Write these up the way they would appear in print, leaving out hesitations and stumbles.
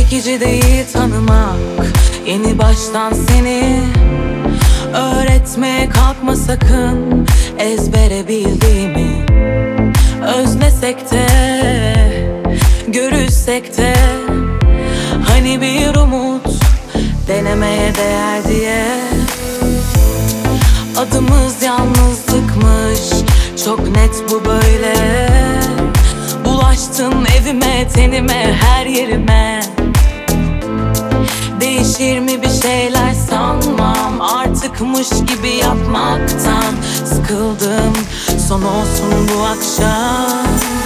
çekici değil tanımak, yeni baştan seni öğretmeye kalkma sakın. Ezbere bildiğimi özlesek de, görüşsek de, hani bir umut denemeye değer diye. Adımız yalnızlıkmış, çok net bu böyle. Bulaştın evime, tenime, her yerime. Değişir mi bir şeyler sanmam, artıkmış gibi yapmaktan sıkıldım. Son olsun bu akşam.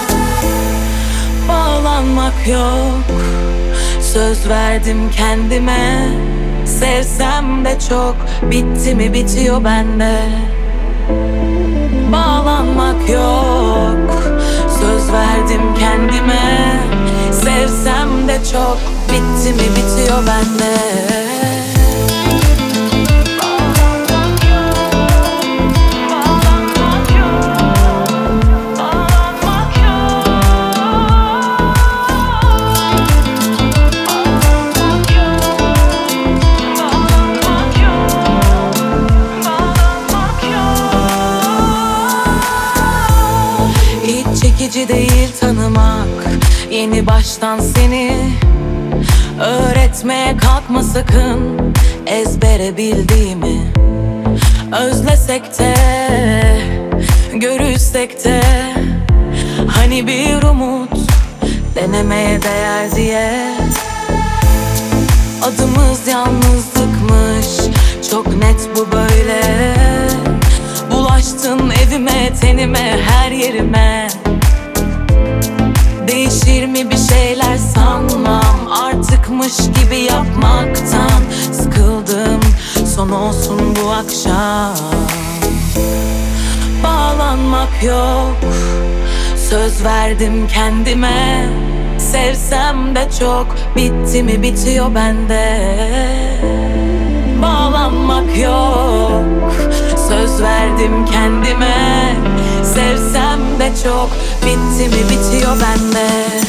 Bağlanmak yok, söz verdim kendime. Sevsem de çok, bitti mi bitiyor bende. Bağlanmak yok, söz verdim kendime. Sevsem de çok, bitti mi bitiyor bende. Çekici değil tanımak, yeni baştan seni öğretmeye kalkma sakın. Ezbere bildiğimi özlesek de, görüşsek de, hani bir umut denemeye değer diye. Adımız yalnızlıkmış, çok net bu böyle. Bulaştın evime, tenime, her yerime. Değişir mi bir şeyler sanmam, artıkmış gibi yapmaktan sıkıldım. Son olsun bu akşam. Bağlanmak yok, söz verdim kendime. Sevsem de çok, bitti mi bitiyor bende. Bağlanmak yok, söz verdim kendime. Sevsem de çok, bitti mi bitiyor bende.